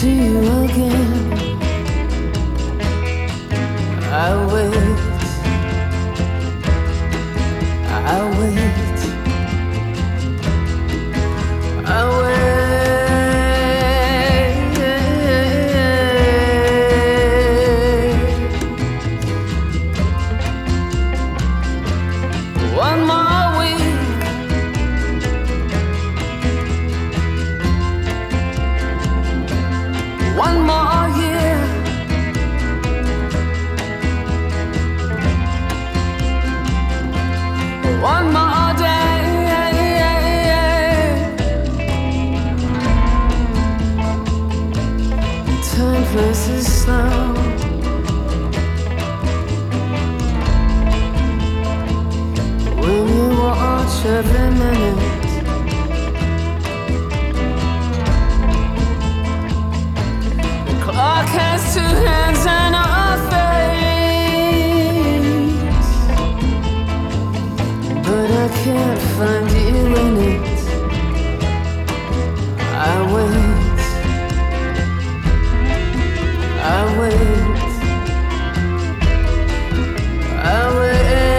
see you again. I wait, I wait, I wait. One more week, one more year, one more day. Time passes slow. When you watch every minute, the clock has two hands and a face, but I can't find you in it. I wait, I wait, I wait.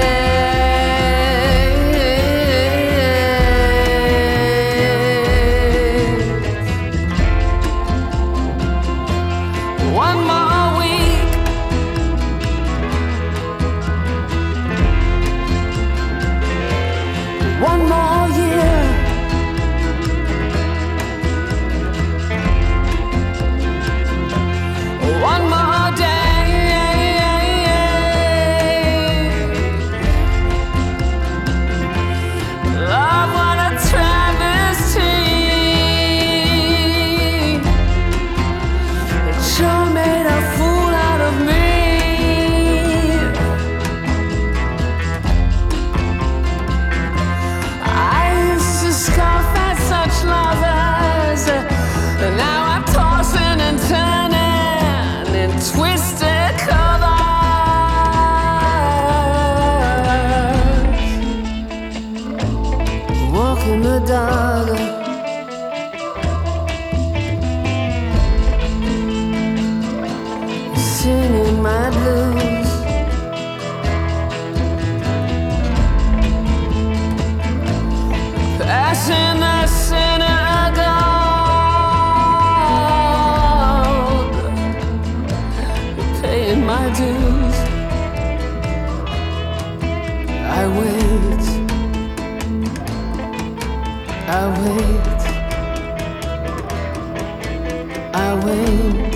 One more week, one more year, one more day. Love, what a travesty. It sure made a fool out of me. I used to scoff at such lovers, and now I'm tossing and turning in twisted covers. Walking the dog, singing my blues, passing the synagogue, paying my dues. I wait, I wait, I wait.